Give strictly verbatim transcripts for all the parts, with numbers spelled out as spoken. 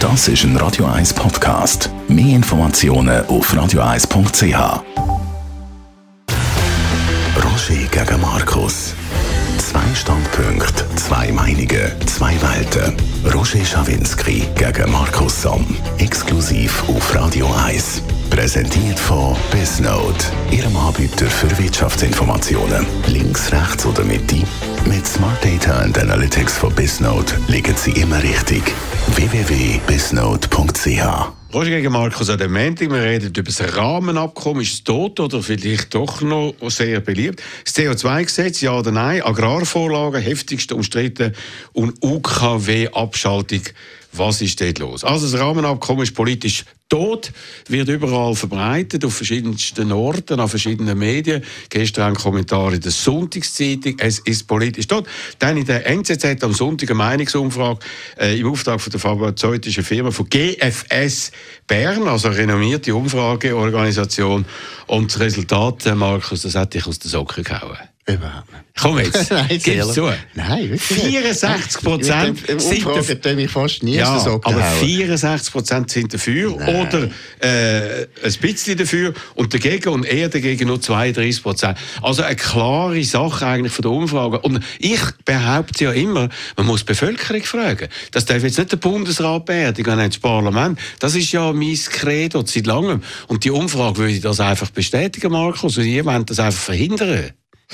Das ist ein Radio eins Podcast. Mehr Informationen auf radio eins punkt c h. Roger gegen Markus. Zwei Standpunkte, zwei Meinungen, zwei Welten. Roger Schawinski gegen Markus Somm. Exklusiv auf Radio eins. Präsentiert von Bisnote, Ihrem Anbieter für Wirtschaftsinformationen. Links, rechts oder Mitte? Mit Smart Data and Analytics von Bisnote liegen Sie immer richtig. w w w punkt bisnote punkt c h. Roger gegen Markus an dem Montag. Wir reden über das Rahmenabkommen. Ist es tot oder vielleicht doch noch sehr beliebt? Das C O zwei Gesetz, ja oder nein? Agrarvorlagen, heftigst umstritten. Und U K W-Abschaltung. Was ist dort los? Also das Rahmenabkommen ist politisch tot, wird überall verbreitet, auf verschiedensten Orten, an verschiedenen Medien. Gestern ein Kommentar in der Sonntagszeitung, es ist politisch tot. Dann in der N Z Z am Sonntag eine Meinungsumfrage äh, im Auftrag von der pharmazeutischen Firma von G F S Bern, also eine renommierte Umfrageorganisation. Und das Resultat, Markus, das hat dich aus den Socken gehauen. Überhaupt nicht. Komm jetzt, gib's zu. Nein, wirklich vierundsechzig Prozent sind dafür. Umfragen mich fast nie ja, aus den Socken aber hauen. vierundsechzig Prozent sind dafür. Nein. Oder äh, ein bisschen dafür und dagegen und eher dagegen nur zweiunddreißig Prozent. Also eine klare Sache eigentlich von der Umfrage. Und ich behaupte ja immer, man muss die Bevölkerung fragen. Das darf jetzt nicht der Bundesrat beerdigen, nicht das Parlament. Das ist ja mein Credo seit langem. Und die Umfrage würde das einfach bestätigen, Markus. Und ihr wollt das einfach verhindern.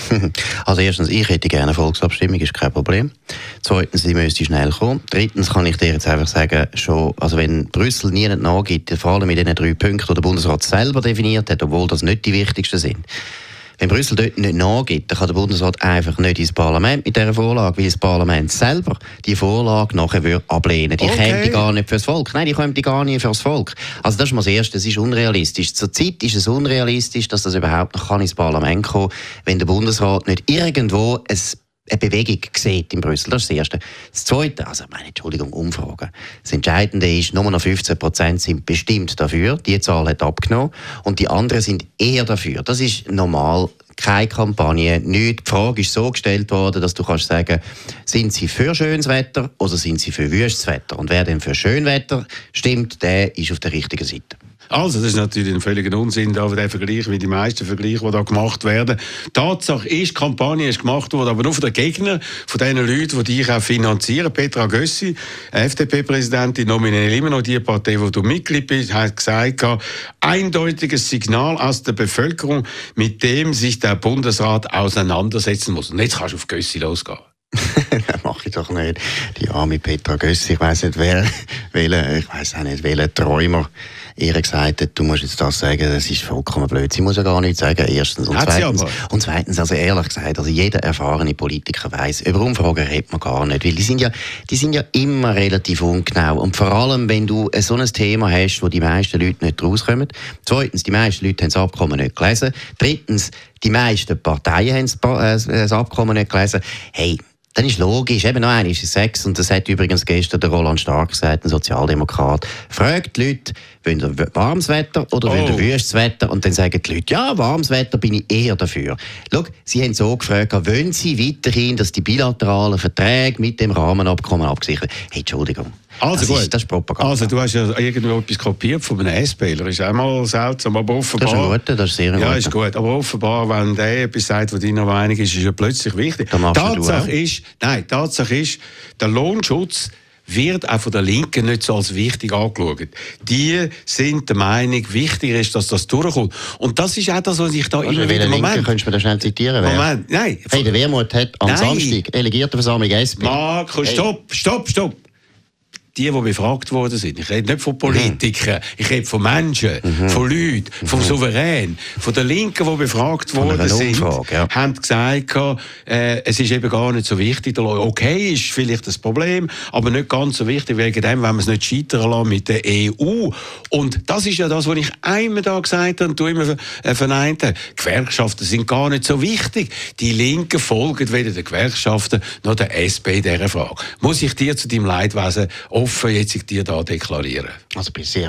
Also erstens, ich hätte gerne eine Volksabstimmung, ist kein Problem. Zweitens, die müsste schnell kommen. Drittens kann ich dir jetzt einfach sagen, schon, also wenn Brüssel nie nachgibt, vor allem mit diesen drei Punkten, die der Bundesrat selber definiert hat, obwohl das nicht die wichtigsten sind. Wenn Brüssel dort nicht nachgibt, dann kann der Bundesrat einfach nicht ins Parlament mit dieser Vorlage, weil das Parlament selber die Vorlage nachher ablehnen würde. Die okay. käme gar nicht fürs Volk. Nein, die kommt gar nicht fürs Volk. Also das ist mal das Erste, das ist unrealistisch. Zurzeit ist es unrealistisch, dass das überhaupt noch ins Parlament kommen kann, wenn der Bundesrat nicht irgendwo ein eine Bewegung sieht in Brüssel. Das ist das Erste. Das Zweite, also meine Entschuldigung, Umfragen. Das Entscheidende ist, nur noch fünfzehn Prozent sind bestimmt dafür. Die Zahl hat abgenommen. Und die anderen sind eher dafür. Das ist normal. Keine Kampagne, nichts. Die Frage ist so gestellt worden, dass du kannst sagen, sind sie für schönes Wetter oder sind sie für wüstes Wetter? Und wer denn für Schönwetter stimmt, der ist auf der richtigen Seite. Also, das ist natürlich ein völliger Unsinn, da der Vergleich, wie die meisten Vergleiche, die da gemacht werden. Tatsache ist, die Kampagne ist gemacht worden, aber nur von den Gegnern, von den Leuten, die dich auch finanzieren. Petra Gössi, F D P-Präsidentin, nominell immer noch die Partei, wo du Mitglied bist, hat gesagt, eindeutiges Signal aus der Bevölkerung, mit dem sich der Bundesrat auseinandersetzen muss. Und jetzt kannst du auf Gössi losgehen. Das mache ich doch nicht. Die arme Petra Gössi, ich weiss nicht, wer, welcher, ich weiss auch nicht, welcher Träumer ihr gesagt hat, du musst jetzt das sagen, das ist vollkommen blöd. Sie muss ja gar nichts sagen, erstens. Und hat zweitens, sie aber. und zweitens, also ehrlich gesagt, also jeder erfahrene Politiker weiss, über Umfragen redet man gar nicht, weil die sind ja, die sind ja immer relativ ungenau. Und vor allem, wenn du so ein Thema hast, wo die meisten Leute nicht rauskommen. Zweitens, die meisten Leute haben das Abkommen nicht gelesen. Drittens, die meisten Parteien haben das Abkommen nicht gelesen. Hey, dann ist logisch, eben noch einer ist Sex, und das hat übrigens gestern der Roland Stark gesagt, ein Sozialdemokrat. Fragt die Leute, wollen ihr warmes Wetter oder oh. wollen ihr wüstes Wetter? Und dann sagen die Leute, ja, warmes Wetter bin ich eher dafür. Schau, sie haben so gefragt, wollen sie weiterhin, dass die bilateralen Verträge mit dem Rahmenabkommen abgesichert werden? Hey, Entschuldigung. Also das, gut. Ist, das ist Propaganda. Also du hast ja irgendwo etwas kopiert von einem SPler, ist auch mal seltsam, aber offenbar... Das ist ein guter, das ist sehr ein Ja, guter. ist gut, aber offenbar, wenn der etwas sagt, was deiner Meinung ist, ist ja plötzlich wichtig. Tatsache ist, nein, Tatsache ist, der Lohnschutz wird auch von der Linken nicht so als wichtig angeschaut. Die sind der Meinung, wichtiger ist, dass das durchkommt. Und das ist auch das, was ich da also, immer wieder... Moment. Moment. Könntest du mir das schnell zitieren? Moment, nein. Hey, der Wermuth hat am nein. Samstag Delegiertenversammlung S P. Markus, hey. stopp, stopp, stopp. Die, die befragt worden sind. Ich rede nicht von Politikern, mhm. ich rede von Menschen, mhm. von Leuten, vom mhm. Souverän, von den Linken, die befragt worden sind, ja. haben gesagt, äh, es ist eben gar nicht so wichtig. Okay, ist vielleicht das Problem, aber nicht ganz so wichtig, wegen dem, wenn wir es nicht scheitern lassen mit der E U. Und das ist ja das, was ich einmal da gesagt habe und du immer verneint hast. Gewerkschaften sind gar nicht so wichtig. Die Linken folgen weder den Gewerkschaften noch der S P in dieser Frage. Muss ich dir zu deinem Leidwesen offen jetzt dir da deklarieren? Also bin sehr froh.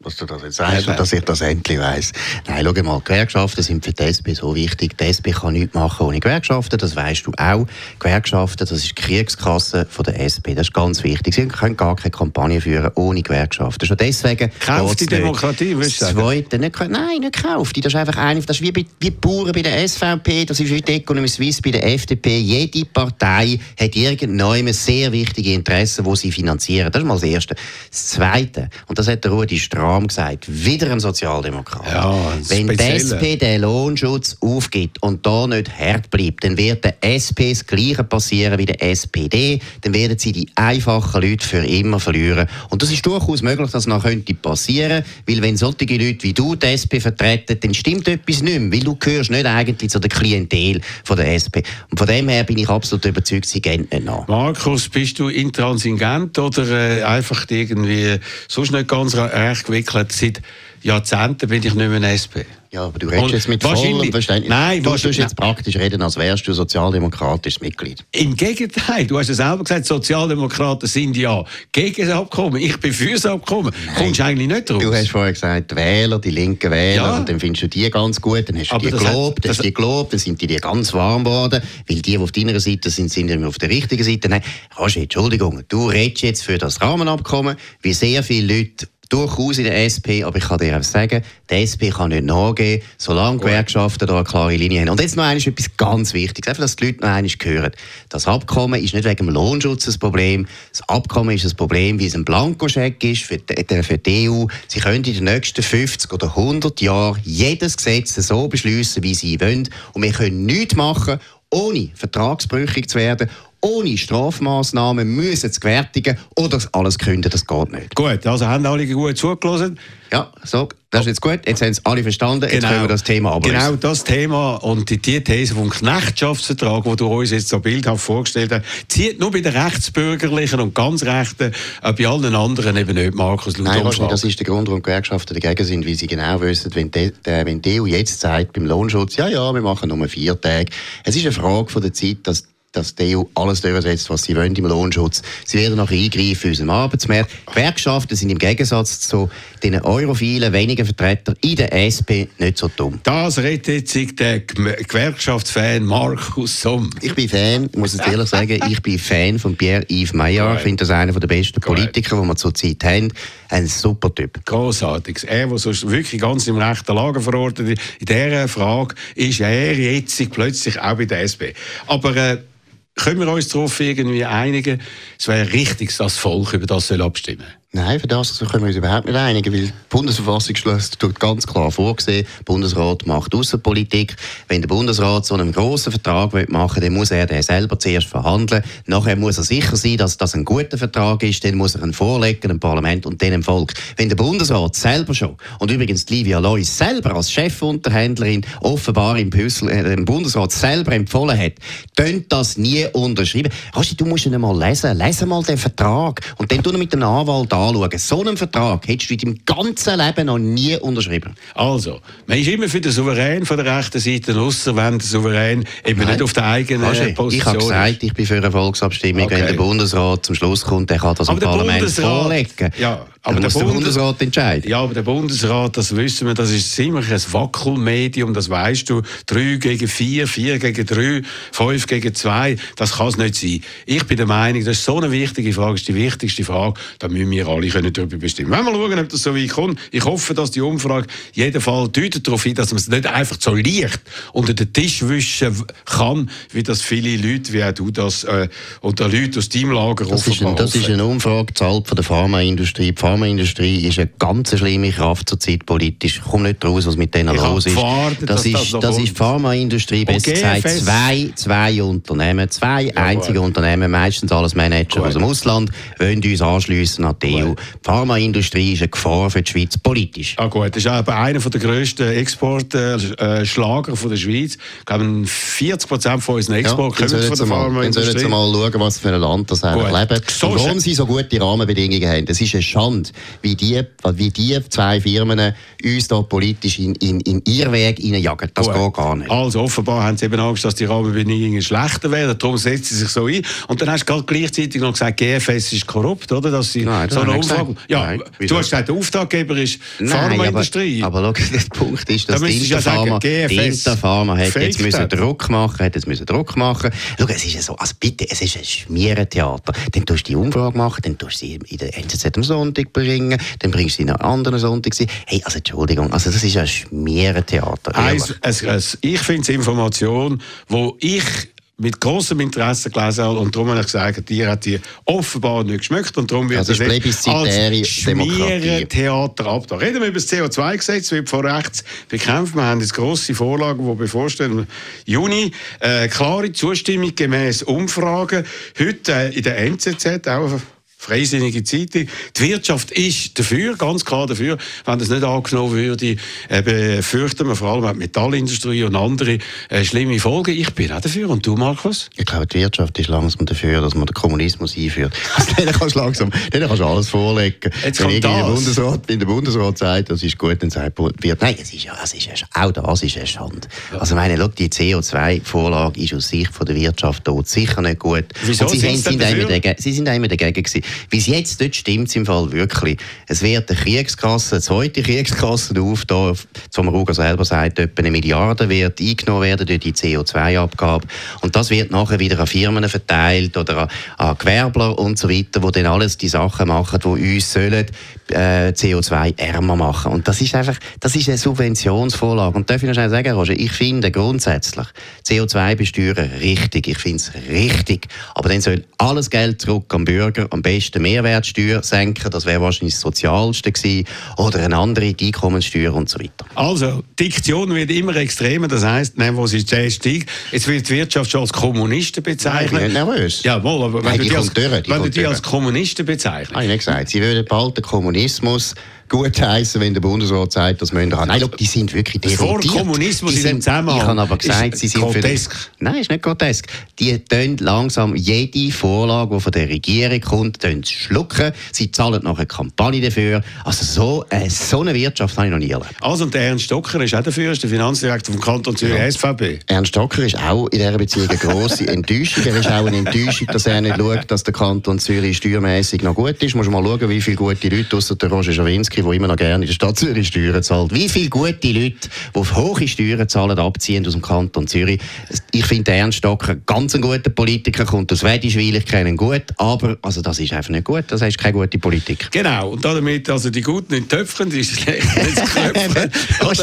was du das jetzt sagst und dass ich das endlich weiss. Nein, schau mal, Gewerkschaften sind für die S P so wichtig. Die S P kann nichts machen ohne Gewerkschaften, das weisst du auch. Gewerkschaften, das ist die Kriegskasse von der S P, das ist ganz wichtig. Sie können gar keine Kampagne führen ohne Gewerkschaften. Schon deswegen kauft die Demokratie, willst du sagen? Zweite, nicht, nein, nicht kauft die. Das ist einfach eine, das ist wie, bei, wie die Bauern bei der S V P, das ist wie die Economy Suisse bei der F D P. Jede Partei hat irgendeinem sehr wichtige Interessen, die sie finanzieren. Das ist mal das Erste. Das Zweite, und das hat der Rudi Strahm gesagt, wieder ein Sozialdemokrat. Ja, wenn die S P den Lohnschutz aufgibt und da nicht hart bleibt, dann wird der S P das Gleiche passieren wie der S P D. Dann werden sie die einfachen Leute für immer verlieren. Und das ist durchaus möglich, dass das noch könnte passieren, weil wenn solche Leute wie du die S P vertreten, dann stimmt etwas nicht mehr, weil du gehörst nicht eigentlich zu der Klientel von der S P. Und von dem her bin ich absolut überzeugt, sie gehen nicht nach. Markus, bist du intransigent oder äh, einfach irgendwie sonst nicht ganz recht gewickelt? Seit Jahrzehnten bin ich nicht mehr in S P. Ja, aber du redest jetzt mit vollem Verständnis. Nein, du musst jetzt praktisch reden, als wärst du sozialdemokratisches Mitglied. Im Gegenteil, du hast ja selber gesagt, Sozialdemokraten sind ja gegen das Abkommen. Ich bin für das Abkommen. Nein. Kommst du eigentlich nicht raus? Du hast vorher gesagt, die Wähler, die linken Wähler, ja. Und dann findest du die ganz gut, dann hast du aber die gelobt, dann hast die gelobt, dann sind die dir ganz warm geworden, weil die, die auf deiner Seite sind, sind immer auf der richtigen Seite. Nein, Roger, Entschuldigung, du redest jetzt für das Rahmenabkommen, wie sehr viele Leute durchaus in der S P, aber ich kann dir auch sagen, die S P kann nicht nachgeben, solange die Gewerkschaften da eine klare Linie haben. Und jetzt noch einmal etwas ganz Wichtiges, einfach, dass die Leute noch einmal hören. Das Abkommen ist nicht wegen dem Lohnschutz ein Problem. Das Abkommen ist ein Problem, wie es ein Blankoscheck ist für die, für die E U. Sie können in den nächsten fünfzig oder hundert Jahren jedes Gesetz so beschliessen, wie sie wollen. Und wir können nichts machen, ohne vertragsbrüchig zu werden, ohne Strafmaßnahmen müssen zu gewärtigen oder alles künden, das geht nicht. Gut, also haben alle gut zugelassen? Ja, so, das ist jetzt gut. Jetzt haben es alle verstanden. Jetzt genau, können wir das Thema ablösen. Genau das Thema und die, die These vom Knechtschaftsvertrag, den du uns jetzt so bildhaft vorgestellt hast, zieht nur bei den Rechtsbürgerlichen und ganz Rechten, äh, bei allen anderen eben nicht, Markus. Nein, wahrscheinlich, das ist der Grund, warum die Gewerkschaften dagegen sind, weil sie genau wissen, wenn die, äh, wenn die E U jetzt sagt, beim Lohnschutz, ja, ja, wir machen nur vier Tage. Es ist eine Frage von der Zeit, dass dass die E U alles durchsetzt, was sie wollen im Lohnschutz. Sie werden noch eingreifen in unserem Arbeitsmarkt. Gewerkschaften sind im Gegensatz zu den europhilen, wenigen Vertretern in der S P nicht so dumm. Das redet jetzt der Gewerkschaftsfan Markus Somm. Ich bin Fan, muss ich ehrlich sagen, ich bin Fan von Pierre-Yves Maillard. Ich finde das einer der besten Politiker, die wir zurzeit haben. Ein super Typ. Grossartig. Er, der sonst wirklich ganz im rechten Lager verortet ist, in dieser Frage ist er jetzt plötzlich auch bei der S P. Aber äh, können wir uns darauf irgendwie einigen, es wäre richtig, dass das Volk über das abstimmen soll? Nein, für das können wir uns überhaupt nicht einigen, weil die Bundesverfassung tut ganz klar vorgesehen, der Bundesrat macht Aussenpolitik. Wenn der Bundesrat so einen grossen Vertrag machen will, dann muss er den selber zuerst verhandeln. Nachher muss er sicher sein, dass das ein guter Vertrag ist, dann muss er ihn vorlegen, dem Parlament und dann dem Volk. Wenn der Bundesrat selber schon, und übrigens Livia Lois selber als Chefunterhändlerin offenbar im, Püssel, äh, im Bundesrat selber empfohlen hat, tönt das nie unterschreiben. Rasti, du musst ihn mal lesen. Lese mal den Vertrag und dann tu ihn mit dem Anwalt anschauen. So einen Vertrag hättest du in deinem ganzen Leben noch nie unterschrieben. Also, man ist immer für den Souverän von der rechten Seite, ausser wenn der Souverän eben Nein. nicht auf der eigenen Roger, Position ich habe gesagt, ist. Ich bin für eine Volksabstimmung. Okay. Wenn der Bundesrat zum Schluss kommt, der kann das aber im Parlament vorlegen. Ja, aber der, muss der Bundes- Bundesrat entscheiden. Ja, aber der Bundesrat, das wissen wir, das ist ziemlich ein Wackelmedium, das weißt du. Drei gegen vier, vier gegen drei, fünf gegen zwei, das kann es nicht sein. Ich bin der Meinung, das ist so eine wichtige Frage, das ist die wichtigste Frage, da müssen wir alle können darüber bestimmen. Wenn wir schauen, ob das so weit kommt, ich hoffe, dass die Umfrage jeden Fall deutet darauf hin, dass man es nicht einfach so leicht unter den Tisch wischen kann, wie das viele Leute, wie auch du das, äh, oder Leute aus deinem Lager das ist, ein, das ist eine Umfrage, zahlt von der Pharmaindustrie. Die Pharmaindustrie ist eine ganz schlimme Kraft zurzeit politisch. Ich komme nicht raus, was mit denen ich los ist. Gewartet, das, ist das, das ist die Pharmaindustrie, besser gesagt, zwei, zwei Unternehmen, zwei ja, einzige gut. Unternehmen, meistens alles Manager gut. aus dem Ausland, wollen uns anschliessen an die E U. Die Pharmaindustrie ist eine Gefahr für die Schweiz politisch. Ah gut, das ist aber einer der grössten Exportschlager äh, der Schweiz. Ich glaube, vierzig Prozent von unseren Export ja, kommen von der Pharmaindustrie. Dann sollen Sie mal schauen, was für ein Land das eigentlich lebt. So und warum sie so gute Rahmenbedingungen haben. Das ist eine Schande. spannend, wie die, wie die zwei Firmen uns da politisch in, in, in ihren Weg hineinjagen. Das Gut. geht gar nicht. Also offenbar haben sie eben Angst, dass die Rahmenbedingungen schlechter werden. Darum setzen sie sich so ein. Und dann hast du gerade gleichzeitig noch gesagt, G F S ist korrupt, oder? Dass sie Nein, das so eine Umfrage... Ja, Nein, du hast gesagt, der Auftraggeber ist Pharmaindustrie. Aber, aber schau, der Punkt ist, dass da die Interpharma, ja die Interpharma hat jetzt müssen Druck machen, hat jetzt müssen Druck machen. Schau, es ist ja so, also bitte, es ist ein Schmierentheater. Dann tust du die Umfrage machen, dann tust du sie in der N Z Z am Sonntag bringen, dann bringst du sie in einen anderen Sonntag. Hey, also Entschuldigung, also das ist ein Schmierentheater. Also, es, es, ich finde es Information, wo ich mit grossem Interesse gelesen habe und darum habe ich gesagt, dir hat die offenbar nicht geschmeckt und darum wird also das als Schmierentheater ab. Da reden wir über das C O zwei Gesetz, wird von rechts bekämpft. Wir haben jetzt grosse Vorlagen, die bevorstehen im Juni. Äh, klare Zustimmung gemäss Umfragen. Heute äh, in der N Z Z auch freisinnige Zeitung. Die Wirtschaft ist dafür, ganz klar dafür. Wenn das nicht angenommen würde, eben fürchten wir vor allem die Metallindustrie und andere äh, schlimme Folgen. Ich bin auch dafür. Und du, Markus? Ich glaube, die Wirtschaft ist langsam dafür, dass man den Kommunismus einführt. Also, denen kannst du langsam, denen kannst du alles vorlegen. Jetzt wenn kommt das. Der Bundesrat, wenn der Bundesrat sagt, das ist gut, dann sagt wird, nein, es ist ja, es ist ja, auch das ist eine Schande. Ja. Also, meine, schau, die C O zwei Vorlage ist aus Sicht von der Wirtschaft dort sicher nicht gut. Wieso? Und sie, sind, sind dagegen, sie sind immer dagegen gewesen. Wie es jetzt dort stimmt es im Fall wirklich. Es wird eine Kriegskasse, eine zweite Kriegskasse auf, da, zum Ruger selber sagt, etwa eine Milliarde wird eingenommen werden durch die C O zwei Abgabe. Und das wird nachher wieder an Firmen verteilt oder an, an Gewerbler und so weiter, die dann alles die Sachen machen, die uns sollen, äh, C O zwei ärmer machen. Und das ist einfach, das ist eine Subventionsvorlage. Und darf ich noch schnell sagen, Roger, ich finde grundsätzlich C O zwei besteuern richtig. Ich finde es richtig. Aber dann soll alles Geld zurück am Bürger, am besten mehr Mehrwertsteuer senken, das wäre wahrscheinlich das Sozialste gewesen, oder eine andere die Einkommenssteuer und so weiter. Also, die Diktion wird immer extremer, das heisst, nehmen wir sie jetzt steigt, jetzt wird die Wirtschaft schon als Kommunisten bezeichnet. Nein, ich bin nicht nervös. Jawohl, aber wenn Nein, du die, als, durch, die, wenn du die als Kommunisten bezeichnest. Habe ich nicht gesagt. Sie würden bald den Kommunismus gut heißen, wenn der Bundesrat sagt, das müssen wir haben. Nein, look, die sind wirklich demontiert. Vor Kommunismus in dem Zusammenhang. Ich habe aber gesagt, sie sind grotesk. Für... Nein, ist nicht grotesk. Die tun langsam jede Vorlage, die von der Regierung kommt, schlucken. Sie zahlen noch eine Kampagne dafür. Also so, äh, so eine Wirtschaft habe ich noch nie erlebt. Also und der Ernst Stocker ist auch dafür, ist der Finanzdirektor vom Kanton Zürich, ja. S V B. Ernst Stocker ist auch in dieser Beziehung eine grosse Enttäuschung. Er ist auch eine Enttäuschung, dass er nicht schaut, dass der Kanton Zürich steuermässig noch gut ist. Muss man mal schauen, wie viele gute Leute, ausser der Roger Schawinski, der immer noch gerne in der Stadt Zürich Steuern zahlt. Wie viele gute Leute, die auf hohe Steuern zahlen, abziehen aus dem Kanton Zürich. Ich finde Ernst Stocker ganz ein guter Politiker, kommt aus Wedischwil, ich kenne ihn gut, aber also das ist einfach nicht gut, das ist keine gute Politik. Genau, und damit also die Guten in Töpfen, die Schlechten ins Knöpfen.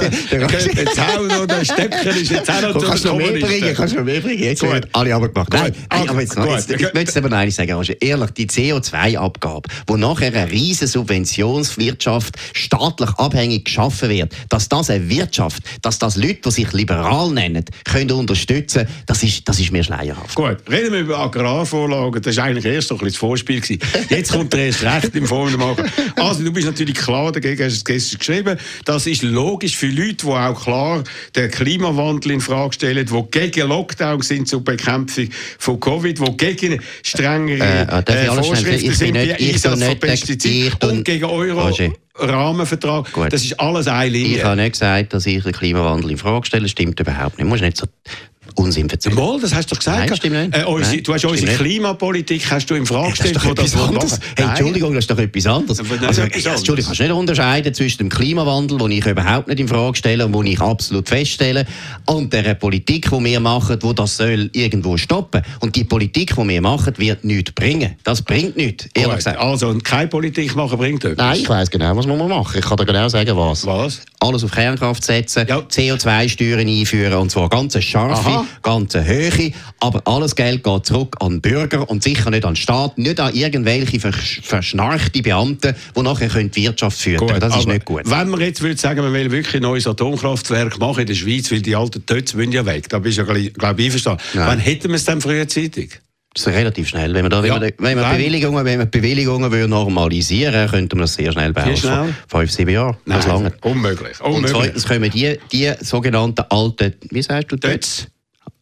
Jetzt auch noch der Steppchen ist jetzt auch noch kannst du noch mehr bringen, kannst du noch mehr bringen. Jetzt wird alle aber gemacht. Nein, nein, aber jetzt noch, jetzt, ich möchte es aber noch eines sagen, Roger. Ehrlich, die C O zwei Abgabe, wo nachher eine riesige Subventionswirtschaft staatlich abhängig geschaffen wird, dass das eine Wirtschaft, dass das Leute, die sich liberal nennen, können unterstützen, das ist, das ist mir schleierhaft. Gut, reden wir über Agrarvorlagen. Das war eigentlich erst noch ein bisschen das Vorspiel gewesen. Jetzt kommt der erst recht im Vordermarkt. Also du bist natürlich klar dagegen, hast du es gestern geschrieben. Das ist logisch für Leute, die auch klar den Klimawandel in Frage stellen, die gegen Lockdown sind zur Bekämpfung von Covid, die gegen strengere äh, äh, Vorschriften sind, wie Einsatz von Pestiziden und gegen Euro. Roger. Rahmenvertrag, Gut. Das ist alles eine Linie. Ich habe nicht gesagt, dass ich den Klimawandel in Frage stelle, das stimmt überhaupt nicht. Du musst nicht so Unsinn verzeihen. Mal, das hast du doch gesagt. Nein, stimmt nicht. Äh, unsere, Nein, du hast unsere Klimapolitik hast du in Frage gestellt. Das ist doch etwas anderes. Hey, Entschuldigung, das ist doch etwas anderes. Also, also, Entschuldigung, kannst du nicht unterscheiden zwischen dem Klimawandel, den ich überhaupt nicht in Frage stelle und den ich absolut feststelle, und der Politik, die wir machen, die das soll irgendwo stoppen. Und die Politik, die wir machen, wird nichts bringen. Das bringt nichts, ehrlich gesagt. Also, keine Politik machen bringt etwas? Nein, ich weiss genau, was man machen. Ich kann dir genau sagen, was. Was? Alles auf Kernkraft setzen, ja. C O zwei Steuern einführen, und zwar ganz scharfe, Aha. ganz Höhe, aber alles Geld geht zurück an den Bürger und sicher nicht an den Staat, nicht an irgendwelche versch- verschnarchte Beamten, die nachher die Wirtschaft führen können. Das ist nicht gut. Wenn man jetzt würde sagen, man will wirklich ein neues Atomkraftwerk machen in der Schweiz, weil die alten Tötze müssen ja weg, da bist du ja, glaube ich, einverstanden. Wann hätten wir es dann frühzeitig? Das ist relativ schnell. Wenn wir, da, ja, wenn wir, wenn wir Bewilligungen, wenn wir Bewilligungen würden normalisieren, könnte man das sehr schnell bauen. Schnell? Fünf, sieben Jahre. Nein, das lange. Unmöglich. unmöglich. Und zweitens kommen die, die sogenannten alten, wie sagst du, Tötze.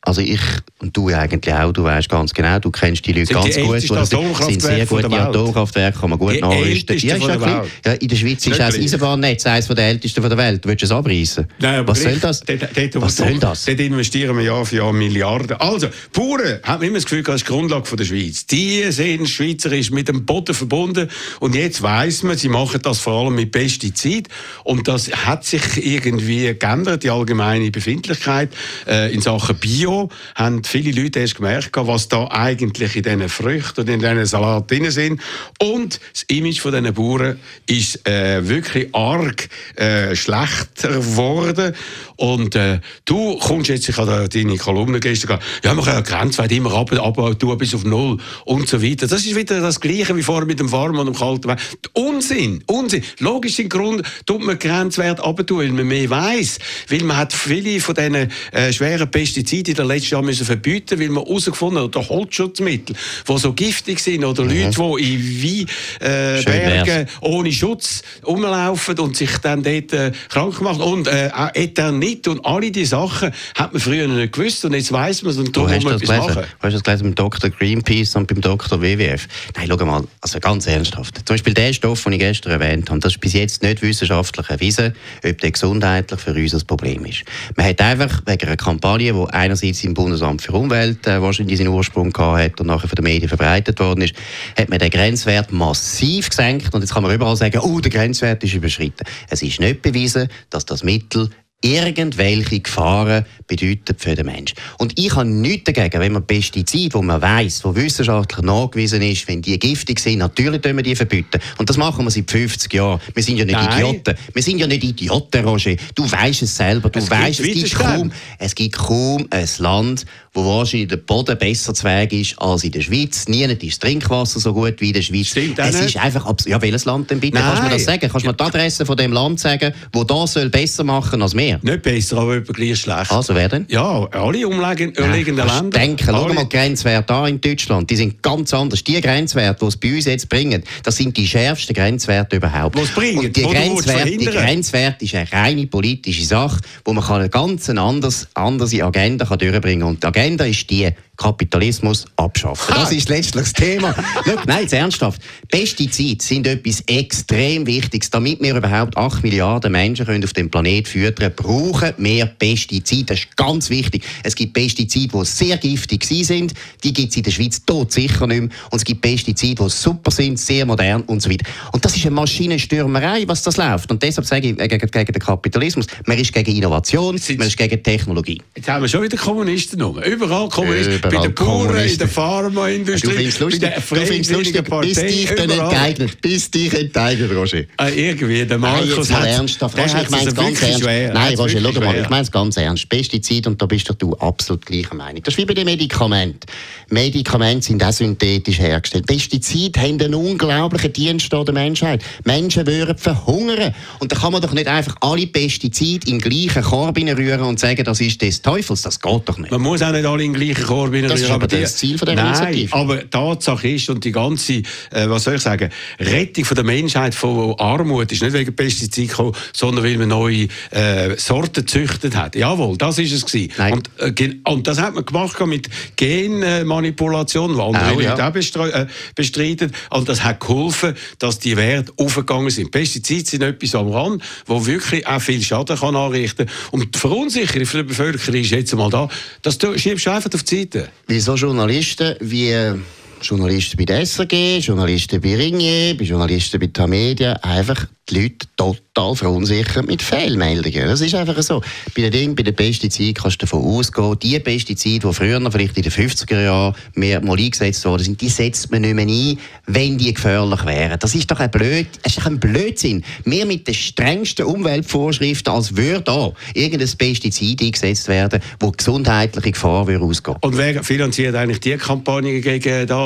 Also ich und du eigentlich auch, du weißt ganz genau, du kennst die Leute sind ganz die gut. Ältesten sind sehr gute Atomkraftwerke, kann man gut die nachrüsten. Ja, ist ja ja, in der Schweiz ist das Eisenbahnnetz eines der ältesten der Welt. Willst du es abreißen? Was soll das? Dort, dort, Was soll das? Dort investieren wir Jahr für Jahr Milliarden. Also, Bauern haben immer das Gefühl, das ist die Grundlage der Schweiz. Die sind schweizerisch mit dem Boden verbunden und jetzt weiss man, sie machen das vor allem mit Pestizid und das hat sich irgendwie geändert, die allgemeine Befindlichkeit äh, in Sachen Bio, haben viele Leute erst gemerkt, was da eigentlich in diesen Früchten und in diesen Salaten drin sind. Und das Image von diesen Bauern ist äh, wirklich arg äh, schlechter geworden. Und äh, du kommst jetzt, ich habe deine Kolumne gestern gesagt, ja, man kann ja Grenzwert immer ab, ab tun bis auf null und so weiter. Das ist wieder das Gleiche wie vorher mit dem Farm und dem kalten Wein. Unsinn, Unsinn. Logisch im Grund tut man Grenzwert abtun, weil man mehr weiss. Weil man hat viele von diesen äh, schweren Pestiziden in den letzten Jahren müssen verbieten, weil man herausgefunden hat, oder Holzschutzmittel, die so giftig sind, oder mhm. Leute, die in Weinbergen äh, ohne Schutz rumlaufen und sich dann dort äh, krank machen. Und äh, auch Eternit und alle diese Sachen hat man früher nicht gewusst und jetzt weiss man es und darum muss man etwas machen. Du hast das gelesen beim Doktor Greenpeace und beim Doktor W W F. Nein, schau mal, also ganz ernsthaft. Zum Beispiel der Stoff, den ich gestern erwähnt habe, das ist bis jetzt nicht wissenschaftlich erwiesen, ob der gesundheitlich für uns ein Problem ist. Man hat einfach wegen einer Kampagne, die einerseits im Bundesamt für Umwelt äh, wahrscheinlich seinen Ursprung gehabt hat und nachher von den Medien verbreitet worden ist, hat man den Grenzwert massiv gesenkt und jetzt kann man überall sagen, oh, der Grenzwert ist überschritten. Es ist nicht bewiesen, dass das Mittel irgendwelche Gefahren bedeutet für den Menschen. Und ich habe nichts dagegen, wenn man Pestizide, wo man weiss, wo wissenschaftlich nachgewiesen ist, wenn die giftig sind, natürlich können wir die verbieten. Und das machen wir seit fünfzig Jahren. Wir sind ja nicht Nein. Idioten. Wir sind ja nicht Idioten, Roger. Du weisst es selber. Du es weisst, gibt es, gibt kaum, es gibt kaum ein Land, wo wahrscheinlich der Boden besser zu Weg ist als in der Schweiz. Niemand ist das Trinkwasser so gut wie in der Schweiz. Stimmt es nicht. ist einfach abs- Ja, welches Land denn bitte? Nein. Kannst du mir das sagen? Kannst du mir die Adresse von dem Land sagen, wo das soll besser machen als wir? Nicht besser, aber gleich schlecht. Also wer denn? Ja, alle umliegenden Länder. Denken, schau mal die Grenzwerte an in Deutschland. Die sind ganz anders. Die Grenzwerte, die es bei uns jetzt bringen, das sind die schärfsten Grenzwerte überhaupt. Was bringen? Und die Grenzwerte, die Grenzwerte ist eine reine politische Sache, wo man eine ganz anders, andere Agenda kann durchbringen kann. Und die Agenda ist die, Kapitalismus abschaffen. Das ist letztlich das Thema. Schau, nein, jetzt ernsthaft. Pestizide sind etwas extrem Wichtiges. Damit wir überhaupt acht Milliarden Menschen können auf dem Planeten füttern, brauchen wir Pestizide. Das ist ganz wichtig. Es gibt Pestizide, die sehr giftig sind. Die gibt es in der Schweiz tot sicher nicht mehr. Und es gibt Pestizide, die super sind, sehr modern und so weiter. Und das ist eine Maschinenstürmerei, was das läuft. Und deshalb sage ich gegen, gegen den Kapitalismus, man ist gegen Innovation, man ist gegen Technologie. Jetzt haben wir schon wieder Kommunisten rum. Überall Kommunisten. Bei den Bauern, in der Pharmaindustrie, du findest lustig, bei der Freiwilligen Partei. Bis dich dann enteignet, bis dich enteignet, Roger. Ah, irgendwie, der Markus hat ernsthaft. Roger, ich meine es ganz ernst. Schwer. Nein, Roger, schau mal, ich meine es ganz ernst. Pestizide, und da bist du absolut gleicher Meinung. Das ist wie bei den Medikamenten. Medikamente sind auch synthetisch hergestellt. Pestizide haben einen unglaublichen Dienst an der Menschheit. Menschen würden verhungern. Und da kann man doch nicht einfach alle Pestizide in den gleichen Korb rühren und sagen, das ist des Teufels. Das geht doch nicht. Man muss auch nicht alle in den gleichen Korb rühren. Das ist aber das Ziel von der Initiative. Nein, aber Tatsache ist, und die ganze, äh, was soll ich sagen, Rettung von der Menschheit von Armut ist nicht wegen Pestiziden gekommen, sondern weil man neue äh, Sorten gezüchtet hat. Jawohl, das ist es gewesen. Und, äh, und das hat man gemacht mit Genmanipulation, die andere oh, ja. Leute auch bestre- äh, bestreiten. Und das hat geholfen, dass die Werte aufgegangen sind. Pestizide sind etwas am Rand, wo wirklich auch viel Schaden kann anrichten kann. Und die Verunsicherung für die Bevölkerung ist jetzt mal da. Das schiebst du einfach auf die Seite. Wieso Journalisten wie Journalisten bei der S R G, Journalisten bei Ringier, bei Journalisten bei Tamedia einfach die Leute total verunsichern mit Fehlmeldungen. Das ist einfach so. Bei den Dingen, bei den Pestiziden kannst du davon ausgehen, die Pestizide, die früher, vielleicht in den fünfziger Jahren, mehr mal eingesetzt worden sind, die setzt man nicht mehr ein, wenn die gefährlich wären. Das ist doch ein, Blöd, das ist doch ein Blödsinn. Wir mit den strengsten Umweltvorschriften, als würde da irgendein Pestizid eingesetzt werden, wo gesundheitliche Gefahr ausgehen. Und wer finanziert eigentlich die Kampagne gegen das?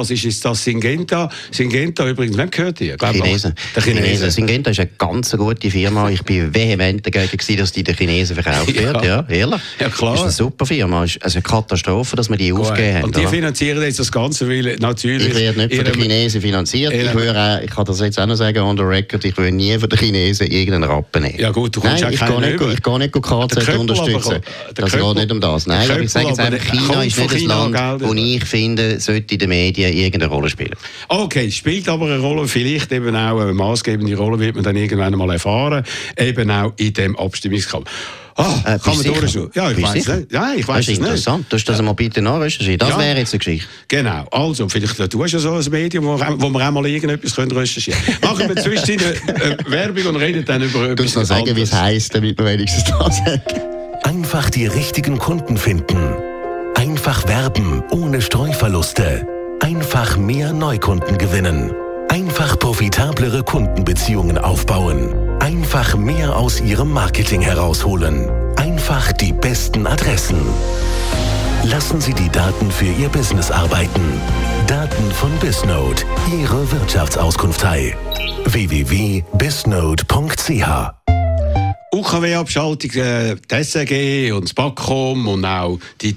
das? Ist jetzt das Syngenta? Syngenta übrigens, wem gehört ihr? Chinesen. Der Chinesen. Chinesen. Syngenta ist eine ganz gute Firma. Ich bin vehement dagegen gewesen, dass die den Chinesen verkauft wird. Ja, ehrlich. Ja, klar. Das ist eine super Firma. Es ist also eine Katastrophe, dass wir die Gut. aufgegeben haben. Und die oder? finanzieren jetzt das Ganze, weil natürlich... Ich werde nicht von den Chinesen finanziert. Ich, würde auch, ich kann das jetzt auch noch sagen, on the record, ich will nie von den Chinesen irgendeinen Rappen nehmen. Ja gut, du kommst Nein, ja ich gehe nicht, ich gehe nicht K Z unterstützen. Das geht nicht um das. Nein, aber ich sage jetzt einfach, China ist nicht ein Land, wo ich finde, sollte in den Medien irgendeine Rolle spielen. Okay, spielt aber eine Rolle, vielleicht eben auch eine maßgebende Rolle, wird man dann irgendwann mal erfahren, eben auch in dem Abstimmungskampf. Ah, äh, kann man durchschauen? Ja, ich weiß nicht. Ja, ich weiß das ist interessant. Nicht. Du hast das ja. mal bitte nachrecherchieren. Das ja. wäre jetzt eine Geschichte. Genau. Also, vielleicht du hast ja so ein Medium, wo, wo wir auch mal irgendetwas können recherchieren können. Machen wir zwischendurch äh, Werbung und reden dann über etwas. Du musst noch sagen, wie es heisst, damit wir wenigstens das sagen. Einfach die richtigen Kunden finden. Einfach werben ohne Streuverluste. Einfach mehr Neukunden gewinnen. Einfach profitablere Kundenbeziehungen aufbauen. Einfach mehr aus Ihrem Marketing herausholen. Einfach die besten Adressen. Lassen Sie die Daten für Ihr Business arbeiten. Daten von Bisnode, Ihre Wirtschaftsauskunftei. w w w punkt bisnode punkt c h U K W-Abschaltung, äh, die S R G und das Backcom und auch die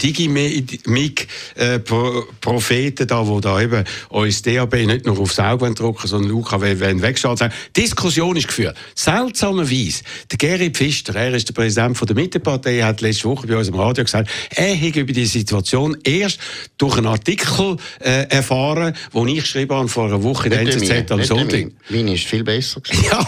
Digimig-Propheten, äh, da, die da eben uns D A B nicht nur aufs Auge drücken, sondern U K W wegschalten. Diskussion ist geführt. Seltsamerweise, der Gerrit Pfister, er ist der Präsident von der Mittepartei, hat letzte Woche bei uns im Radio gesagt, er hätte über die Situation erst durch einen Artikel äh, erfahren, den ich geschrieben habe vor einer Woche in der N Z Z am Sonntag. Meine ist viel besser. Ja,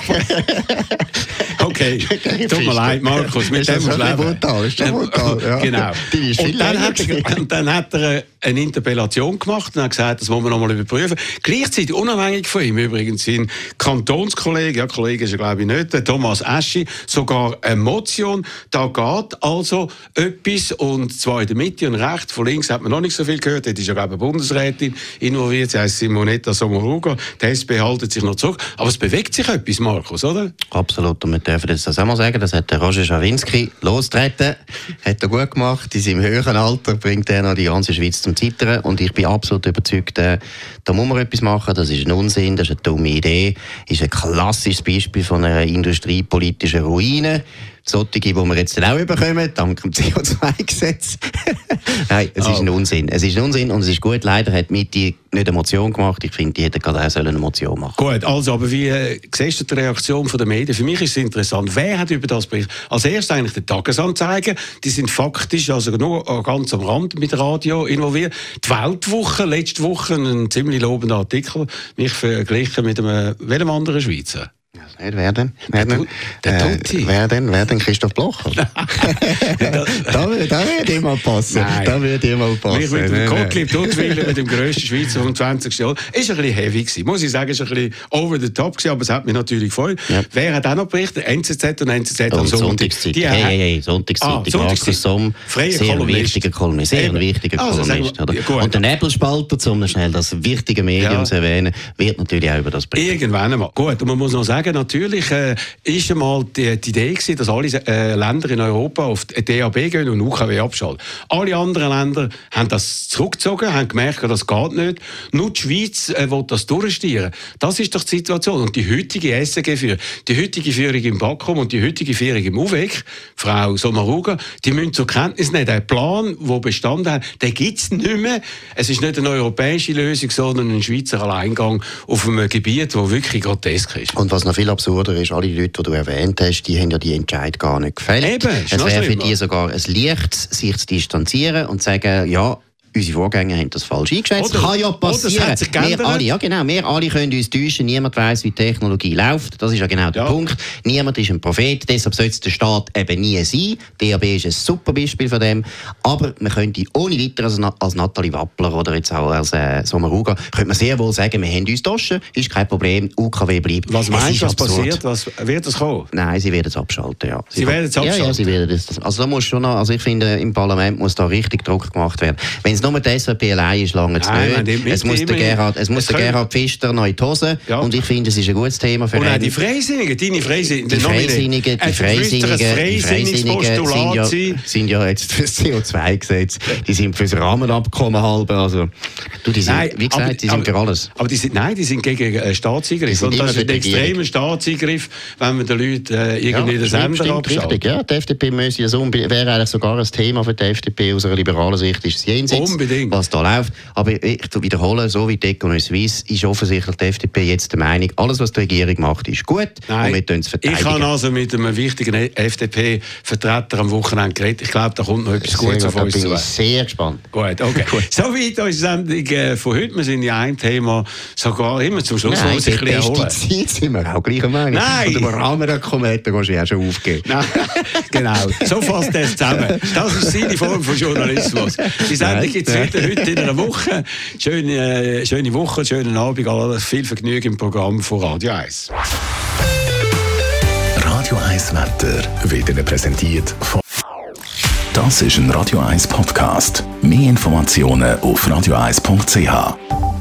okay. Tut mir leid, Markus, mit dem musst du leben. Brutal, ist schon brutal, ja. Genau. Und dann, hat er, und dann hat er eine Interpellation gemacht und hat gesagt, das wollen wir noch mal überprüfen. Gleichzeitig, unabhängig von ihm übrigens, sein Kantonskollege, ja, Kollege ist er glaube ich nicht, der Thomas Eschi, sogar eine Motion. Da geht also etwas, und zwar in der Mitte und rechts. Von links hat man noch nicht so viel gehört. Dort ist ja glaube ich eine Bundesrätin involviert, sie heisst Simonetta Sommaruga. Die S P haltet sich noch zurück. Aber es bewegt sich etwas, Markus, oder? Absolut, und wir dürfen jetzt das auch mal sagen, das hat der Roger Schawinski losgetreten, hat er gut gemacht, in seinem höheren Alter bringt er noch die ganze Schweiz zum Zittern, und ich bin absolut überzeugt, äh, da muss man etwas machen, das ist ein Unsinn, das ist eine dumme Idee, ist ein klassisches Beispiel von einer industriepolitischen Ruine. Solche, die wir jetzt auch bekommen, dank dem C O zwei Gesetz. Nein, es oh. ist ein Unsinn. Es ist ein Unsinn und es ist gut. Leider hat die Mitte nicht eine Motion gemacht. Ich finde, die hätte gerade auch eine Motion machen sollen. Gut, also, aber wie äh, siehst du die Reaktion der Medien? Für mich ist es interessant. Wer hat über das berichtet? Als erstes eigentlich die Tagesanzeiger. Die sind faktisch also nur ganz am Rand mit Radio involviert. Die Weltwoche, letzte Woche, ein ziemlich lobender Artikel, mich verglichen mit einem, welchem anderen Schweizer? Nicht, wer denn? Wer denn? Der Tutti. Äh, wer denn? Wer denn? Christoph Blocher? da, da würde ich mal passen. Nein. Da würde ich mal passen. Ich mit dem Gottlieb Duttwiller, mit dem grössten Schweizer vom zwanzigsten Jahrhundert. Ist ein bisschen heavy gewesen. Muss ich sagen, ist ein bisschen over the top gewesen, aber es hat mich natürlich gefreut. Ja. Wer hat auch noch berichtet? N Z Z und N Z Z oh, am Sonntag. Sonntagszeit. Hey, hey, hey, Sonntagszeit. Ah, Markus Somm, sehr ein wichtiger Kolumnist. Sehr ein wichtiger also, Kolumnist. Oder? Ja, und der Nebelspalter, um schnell das wichtige Medium ja. zu erwähnen, wird natürlich auch über das berichten. Irgendwann einmal. Gut, und man muss noch sagen, natürlich äh, ist einmal die, die Idee gewesen, dass alle äh, Länder in Europa auf die D A B gehen und U K W abschalten. Alle anderen Länder haben das zurückgezogen, haben gemerkt, das geht nicht. Nur die Schweiz äh, will das durchstieren. Das ist doch die Situation. Und die heutige S R G-Führung, die heutige Führung im Backcom und die heutige Führung im U W E C, Frau Sommaruga, die müssen zur Kenntnis nehmen, der Plan, der bestanden hat, den gibt es nicht mehr. Es ist nicht eine europäische Lösung, sondern ein Schweizer Alleingang auf einem Gebiet, das wirklich grotesk ist. Und was noch viel absurder ist, alle die Leute, die du erwähnt hast, die haben ja die Entscheidung gar nicht gefällt. Eben, es wäre für die sogar ein Leichtes, sich zu distanzieren und zu sagen, ja, unsere Vorgänger haben das falsch eingeschätzt. Oder, kann ja passieren. Wir alle, ja genau, wir alle können uns täuschen. Niemand weiss, wie die Technologie läuft. Das ist ja genau der ja. Punkt. Niemand ist ein Prophet. Deshalb sollte es der Staat eben nie sein. D A B ist ein super Beispiel von dem. Aber man könnte ohne weiteres als, als Nathalie Wappler oder jetzt auch als äh, Sommaruga, könnte man sehr wohl sagen, wir haben uns getauscht. Ist kein Problem. U K W bleibt. Was meinst du, was passiert? Was, wird das kommen? Nein, sie werden es abschalten. Ja. Sie, sie werden es abschalten? Ja, ja, sie werden es. Also, da muss schon noch, also ich finde, im Parlament muss da richtig Druck gemacht werden. Wenn es nur die S V P allein ist lange zu nicht. Es muss der Gerhard, es muss der Gerhard Pfister noch in die Hose. Ja. Und ich finde, es ist ein gutes Thema für ihn. Und auch die Freisinnigen, deine Freisinnigen. Die Freisinnigen, die Freisinnigen, die Freisinnigen sind ja, sind ja jetzt für das C O zwei Gesetz. Die sind für das Rahmenabkommen halber. Also, du, die sind, nein, wie gesagt, aber, die sind für alles. Aber die sind, nein, die sind gegen äh, Staatseingriff. Und das ist ein extremer Staatseingriff, wenn man den Leuten äh, irgendwie ja, den Sender abschaltet. Richtig, ja. Die F D P müsse das unbedingt, wäre eigentlich sogar ein Thema für die F D P aus einer liberalen Sicht, ist es jenseits, unbedingt. Was da läuft. Aber ich wiederhole, so wie die Economie Suisse ist offensichtlich die F D P jetzt der Meinung, alles, was die Regierung macht, ist gut. Nein, und wir tun es verteidigen. Ich habe also mit einem wichtigen F D P-Vertreter am Wochenende geredet. Ich glaube, da kommt noch etwas Gutes auf uns zu. Da bin ich sehr gespannt. Gut, okay. Gut. Soweit unsere Sendung äh, von heute. Wir sind ja ein Thema sogar immer zum Schluss. Nein, sich ein bisschen Zeit sind wir auch gleicher Meinung. Nein! Und über Rahmenabkommen kannst du ja schon aufgeben. Nein, genau. So fasst das zusammen. Das ist seine Form von Journalismus. Die Sendung gibt es wieder heute in einer Woche. Schöne, äh, schöne Woche, schönen Abend. Alles viel Vergnügen im Programm von Radio eins. Radio eins Wetter wird Ihnen präsentiert von... Das ist ein Radio eins Podcast. Mehr Informationen auf radio eins punkt c h.